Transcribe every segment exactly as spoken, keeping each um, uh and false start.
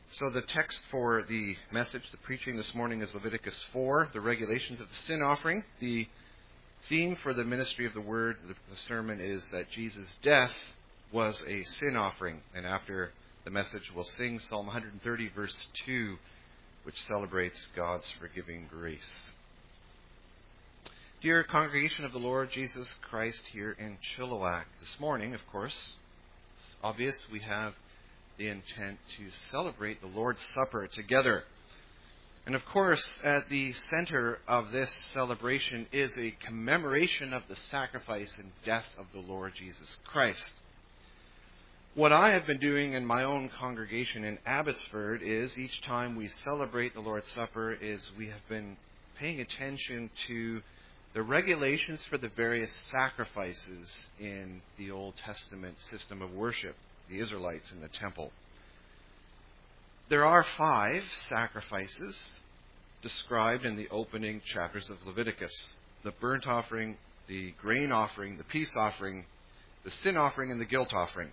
So the text for the message, the preaching this morning is Leviticus four, the regulations of the sin offering. The theme for the ministry of the word, the sermon, is that Jesus' death was a sin offering. And after the message, we'll sing Psalm one thirty, verse two, which celebrates God's forgiving grace. Dear congregation of the Lord Jesus Christ here in Chilliwack, this morning, of course, it's obvious we have the intent to celebrate the Lord's Supper together. And of course, at the center of this celebration is a commemoration of the sacrifice and death of the Lord Jesus Christ. What I have been doing in my own congregation in Abbotsford is each time we celebrate the Lord's Supper is we have been paying attention to the regulations for the various sacrifices in the Old Testament system of worship, the Israelites in the temple. There are five sacrifices described in the opening chapters of Leviticus: the burnt offering, the grain offering, the peace offering, the sin offering, and the guilt offering.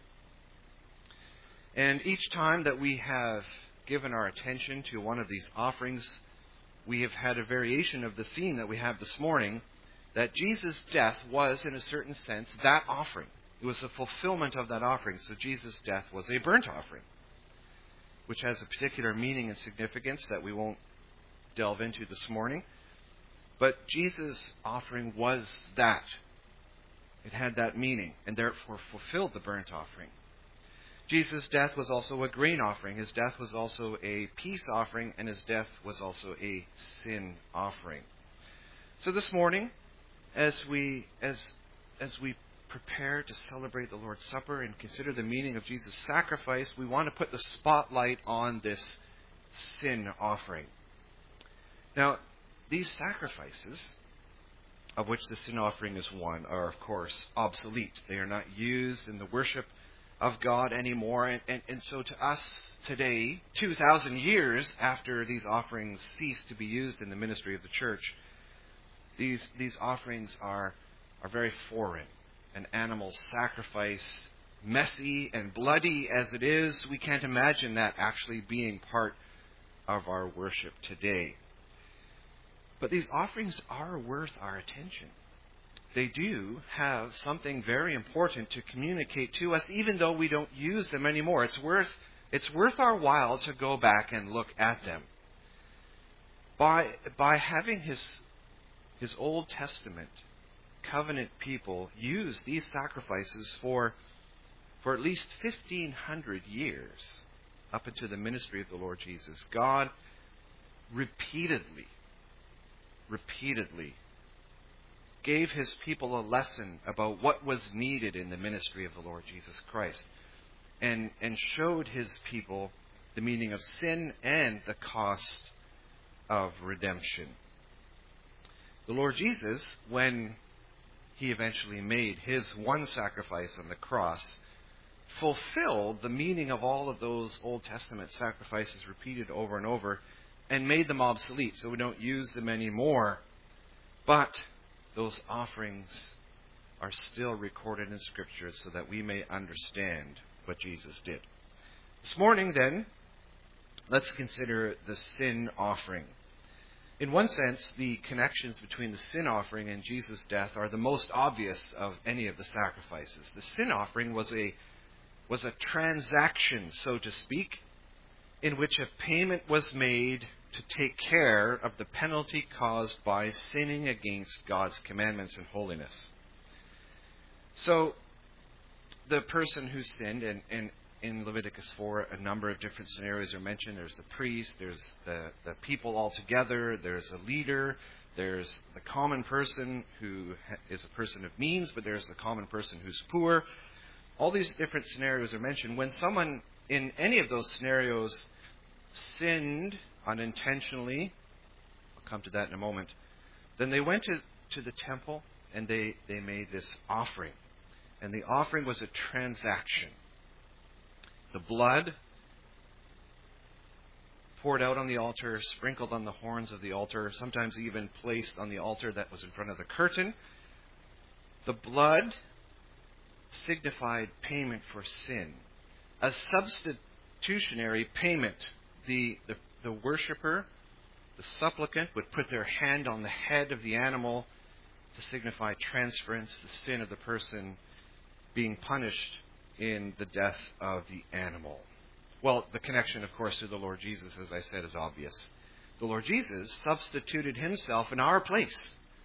And each time that we have given our attention to one of these offerings, we have had a variation of the theme that we have this morning, that Jesus' death was, in a certain sense, that offering. It was a fulfillment of that offering. So Jesus' death was a burnt offering, which has a particular meaning and significance that we won't delve into this morning. But Jesus' offering was that. It had that meaning, and therefore fulfilled the burnt offering. Jesus' death was also a grain offering. His death was also a peace offering, and his death was also a sin offering. So this morning, as we as as we prepare to celebrate the Lord's Supper and consider the meaning of Jesus' sacrifice, we want to put the spotlight on this sin offering. Now, these sacrifices, of which the sin offering is one, are of course obsolete. They are not used in the worship of God anymore. And, and, and so to us today, two thousand years after these offerings ceased to be used in the ministry of the church, these, these offerings are, are very foreign. An animal sacrifice, messy and bloody as it is, we can't imagine that actually being part of our worship today. But these offerings are worth our attention. They do have something very important to communicate to us, even though we don't use them anymore. It's worth, it's worth our while to go back and look at them. By, by having his, his Old Testament covenant people use these sacrifices for, for at least fifteen hundred years, up into the ministry of the Lord Jesus, God repeatedly, repeatedly gave his people a lesson about what was needed in the ministry of the Lord Jesus Christ, and, and showed his people the meaning of sin and the cost of redemption. The Lord Jesus, when he eventually made his one sacrifice on the cross, fulfilled the meaning of all of those Old Testament sacrifices repeated over and over, and made them obsolete, so we don't use them anymore. But those offerings are still recorded in Scripture so that we may understand what Jesus did. This morning, then, let's consider the sin offering. In one sense, the connections between the sin offering and Jesus' death are the most obvious of any of the sacrifices. The sin offering was a was a transaction, so to speak, in which a payment was made to take care of the penalty caused by sinning against God's commandments and holiness. So, the person who sinned, and, and in Leviticus four, a number of different scenarios are mentioned. There's the priest, there's the, the people all together, there's a leader, there's the common person who is a person of means, but there's the common person who's poor. All these different scenarios are mentioned. When someone in any of those scenarios sinned unintentionally, I'll come to that in a moment, then they went to, to the temple and they, they made this offering. And the offering was a transaction. The blood poured out on the altar, sprinkled on the horns of the altar, sometimes even placed on the altar that was in front of the curtain. The blood signified payment for sin, a substitutionary payment the, the, the worshiper, the supplicant, would put their hand on the head of the animal to signify transference, the sin of the person being punished in the death of the animal. Well, the connection, of course, to the Lord Jesus, as I said, is obvious. The Lord Jesus substituted himself in our place.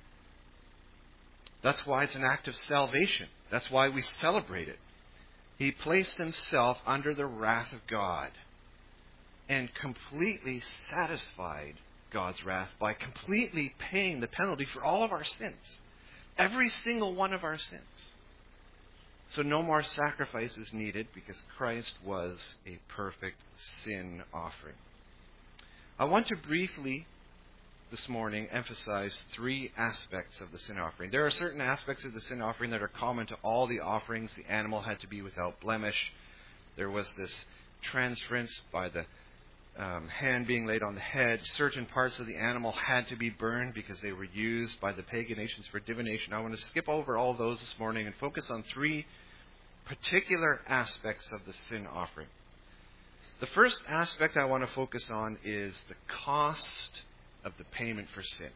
That's why it's an act of salvation. That's why we celebrate it. He placed himself under the wrath of God and completely satisfied God's wrath by completely paying the penalty for all of our sins. Every single one of our sins. So no more sacrifice is needed because Christ was a perfect sin offering. I want to briefly this morning emphasize three aspects of the sin offering. There are certain aspects of the sin offering that are common to all the offerings. The animal had to be without blemish. There was this transference by the um, hand being laid on the head. Certain parts of the animal had to be burned because they were used by the pagan nations for divination. I want to skip over all those this morning and focus on three particular aspects of the sin offering. The first aspect I want to focus on is the cost of the payment for sin.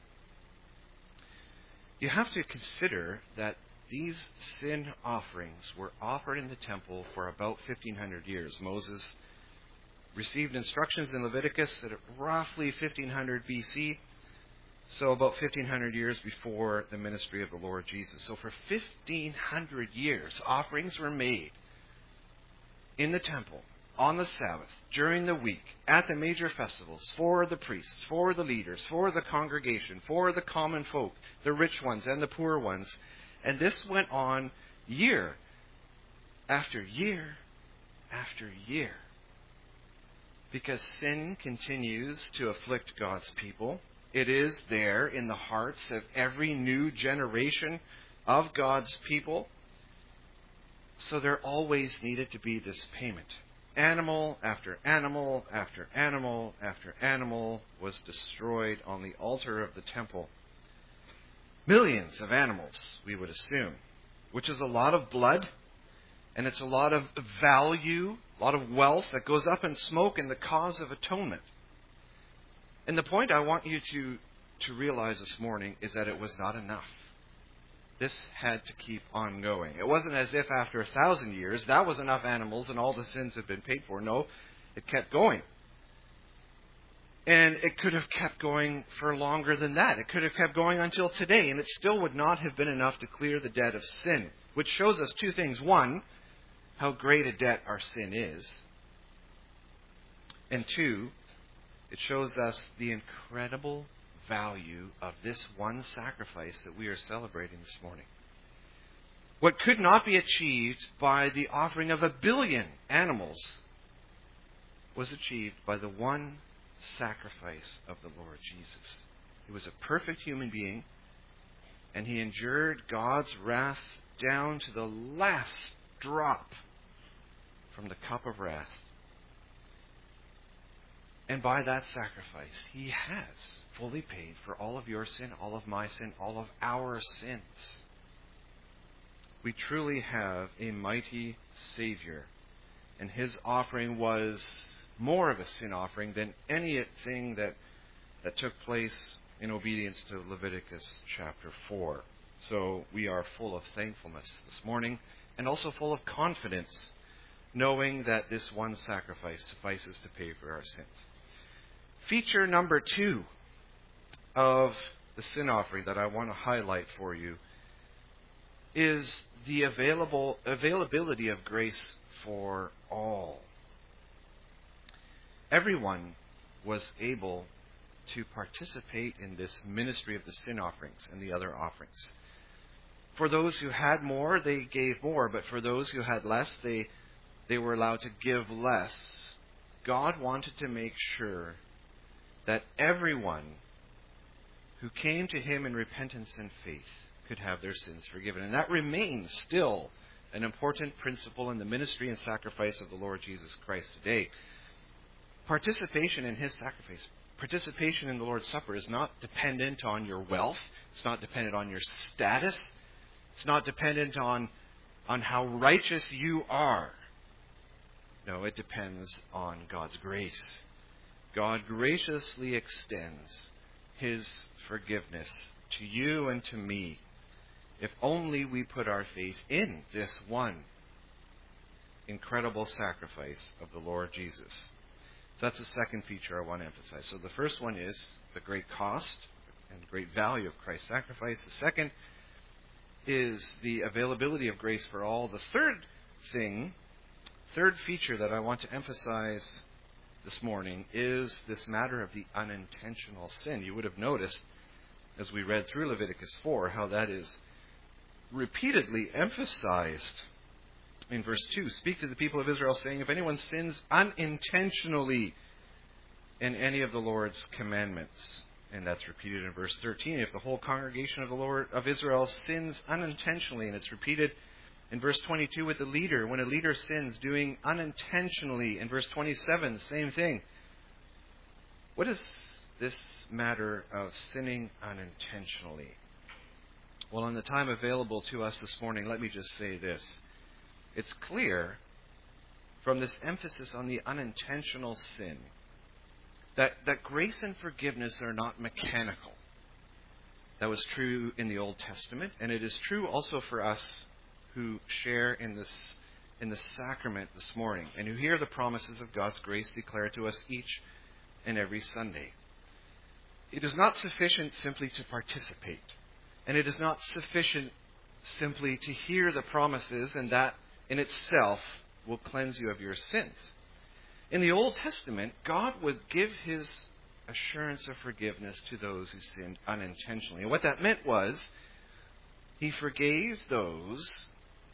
You have to consider that these sin offerings were offered in the temple for about fifteen hundred years. Moses received instructions in Leviticus at roughly fifteen hundred B C, so about fifteen hundred years before the ministry of the Lord Jesus. So for fifteen hundred years, offerings were made in the temple, on the Sabbath, during the week, at the major festivals, for the priests, for the leaders, for the congregation, for the common folk, the rich ones and the poor ones. And this went on year after year after year. Because sin continues to afflict God's people. It is there in the hearts of every new generation of God's people. So there always needed to be this payment. Animal after animal after animal after animal was destroyed on the altar of the temple. Millions of animals, we would assume, which is a lot of blood, and it's a lot of value, a lot of wealth that goes up in smoke in the cause of atonement. And the point I want you to, to realize this morning is that it was not enough. This had to keep on going. It wasn't as if after a thousand years that was enough animals and all the sins had been paid for. No, it kept going. And it could have kept going for longer than that. It could have kept going until today, and it still would not have been enough to clear the debt of sin. Which shows us two things. One, how great a debt our sin is. And two, it shows us the incredible value of this one sacrifice that we are celebrating this morning. What could not be achieved by the offering of a billion animals was achieved by the one sacrifice of the Lord Jesus. He was a perfect human being, and he endured God's wrath down to the last drop from the cup of wrath. And by that sacrifice, he has fully paid for all of your sin, all of my sin, all of our sins. We truly have a mighty Savior, and his offering was more of a sin offering than anything that, that took place in obedience to Leviticus chapter four. So we are full of thankfulness this morning, and also full of confidence, knowing that this one sacrifice suffices to pay for our sins. Feature number two of the sin offering that I want to highlight for you is the available availability of grace for all. Everyone was able to participate in this ministry of the sin offerings and the other offerings. For those who had more, they gave more, but for those who had less, they they were allowed to give less. God wanted to make sure that everyone who came to him in repentance and faith could have their sins forgiven. And that remains still an important principle in the ministry and sacrifice of the Lord Jesus Christ today. Participation in his sacrifice, participation in the Lord's Supper is not dependent on your wealth. It's not dependent on your status. It's not dependent on, on how righteous you are. No, it depends on God's grace. God graciously extends His forgiveness to you and to me, if only we put our faith in this one incredible sacrifice of the Lord Jesus. So that's the second feature I want to emphasize. So the first one is the great cost and great value of Christ's sacrifice. The second is the availability of grace for all. The third thing, third feature that I want to emphasize this morning is this matter of the unintentional sin. You would have noticed as we read through Leviticus four how that is repeatedly emphasized. In verse two, speak to the people of Israel, saying, if anyone sins unintentionally in any of the Lord's commandments. And that's repeated in verse thirteen. If the whole congregation of the Lord of Israel sins unintentionally, and it's repeated in verse twenty-two with the leader. When a leader sins, doing unintentionally. In verse twenty-seven, same thing. What is this matter of sinning unintentionally? Well, in the time available to us this morning, let me just say this. It's clear from this emphasis on the unintentional sin that, that grace and forgiveness are not mechanical. That was true in the Old Testament, and it is true also for us who share in this in the sacrament this morning and who hear the promises of God's grace declared to us each and every Sunday. It is not sufficient simply to participate, and it is not sufficient simply to hear the promises, and that in itself will cleanse you of your sins. In the Old Testament, God would give His assurance of forgiveness to those who sinned unintentionally. And what that meant was He forgave those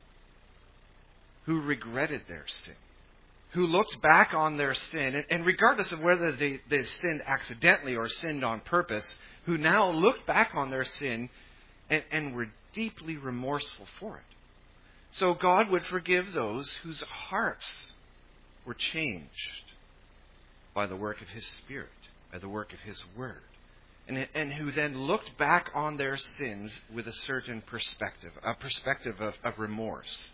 who regretted their sin, who looked back on their sin, and, and regardless of whether they, they sinned accidentally or sinned on purpose, who now looked back on their sin and, and were deeply remorseful for it. So God would forgive those whose hearts were changed by the work of His Spirit, by the work of His Word, and, and who then looked back on their sins with a certain perspective, a perspective of, of remorse.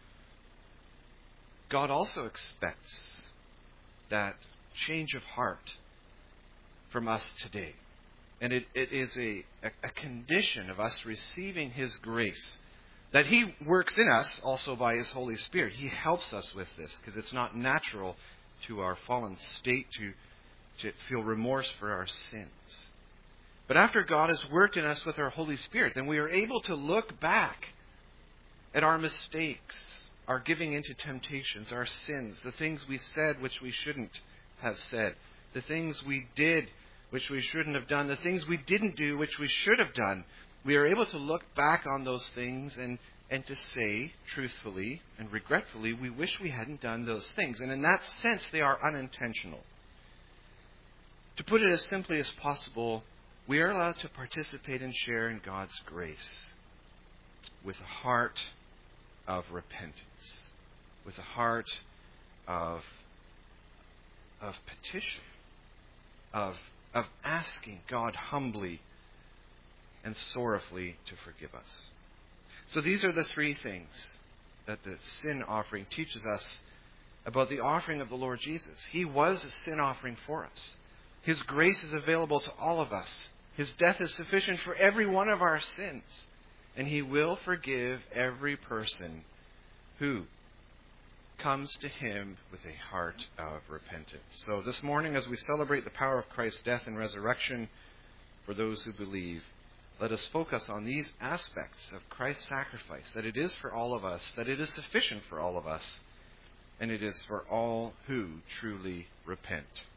God also expects that change of heart from us today. And it, it is a, a, a condition of us receiving His grace, that He works in us also by His Holy Spirit. He helps us with this because it's not natural to our fallen state to, to feel remorse for our sins. But after God has worked in us with our Holy Spirit, then we are able to look back at our mistakes, our giving into temptations, our sins, the things we said which we shouldn't have said, the things we did which we shouldn't have done, the things we didn't do which we should have done. We are able to look back on those things and, and to say truthfully and regretfully, we wish we hadn't done those things. And in that sense, they are unintentional. To put it as simply as possible, we are allowed to participate and share in God's grace with a heart of repentance, with a heart of, of petition, of, of asking God humbly and sorrowfully to forgive us. So these are the three things that the sin offering teaches us about the offering of the Lord Jesus. He was a sin offering for us. His grace is available to all of us. His death is sufficient for every one of our sins. And He will forgive every person who comes to Him with a heart of repentance. So this morning, as we celebrate the power of Christ's death and resurrection for those who believe, let us focus on these aspects of Christ's sacrifice, that it is for all of us, that it is sufficient for all of us, and it is for all who truly repent.